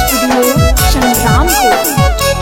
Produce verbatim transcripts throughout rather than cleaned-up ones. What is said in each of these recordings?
Studio Sangrampur.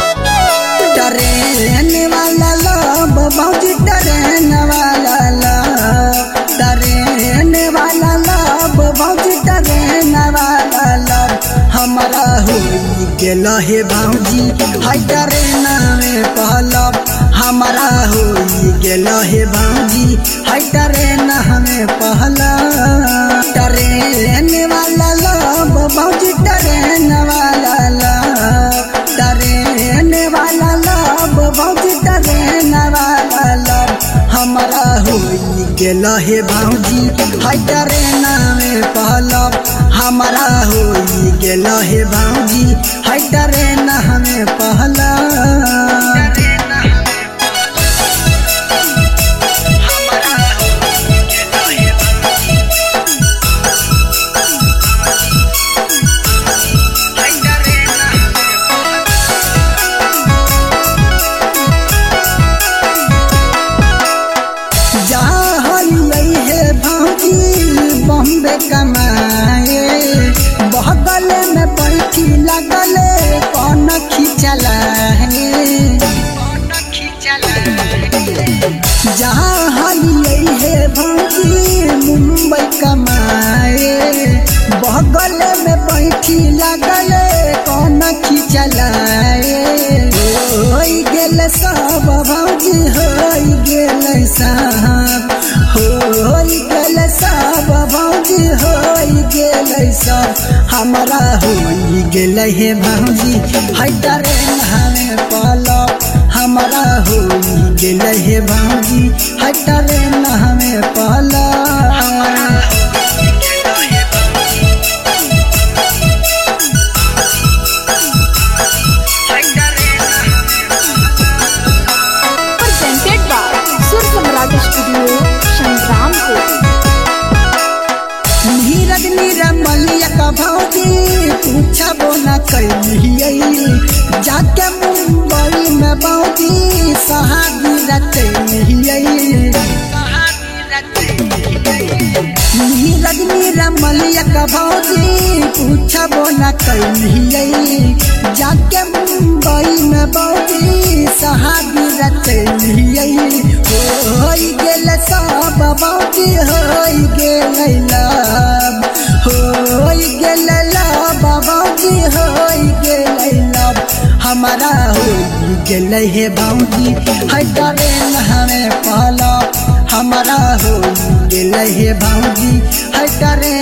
Train वाला लब भौजी train वाला लब ट्रेन वाला लब भौजी ट्रेन वाला लब हमारा हो गेल हे भौजी हाय ट्रेन में पहलब हमारा हो गेल हे भौजी हाय ट्रेन हमें पहला ट्रेन वाला लब भौजी ट्रेन वाला लब ट्रेन वाला लब भौजी ट्रेन वाला लब हमारा हो गेल हे भौजी हाय ट्रेन में पहलब हमारा हो गेल हे भौजी हाय ट्रेन हमें पहला बॉम्बे कमाए बगल में बैठी लगले कौन खिंचला है जहाँ हलिए है भौजी मुंबई कमाए बगल में बैठी लगले कौन खिंचला हो गेल सब भौजी हो गेल सब हो गेल सब भौजी हो गेल सब हमारा हो गेल हे भौजी हाय ट्रेन हमें पहलब हमारा हो गेल हे भौजी हाय ट्रेन हमें पहलब स्टूडियो संग्रामपुर। नीरज निरमलिया का भौजी पूछबो न कैलिए जाके मुंबई में भौजी सहादी रचलिए नीरज निरमलिया का भौजी पूछबो न कैलिए जाके मुंबई में भौजी सहादी रचलिए हो गेल सब भौजी हो गेल लब हो गेल लब भौजी हो गेल लब हमारा हो गेल हे भौजी हाय ट्रेन हमें पहलब हमारा हो गेल हे भौजी हाय ट्रेन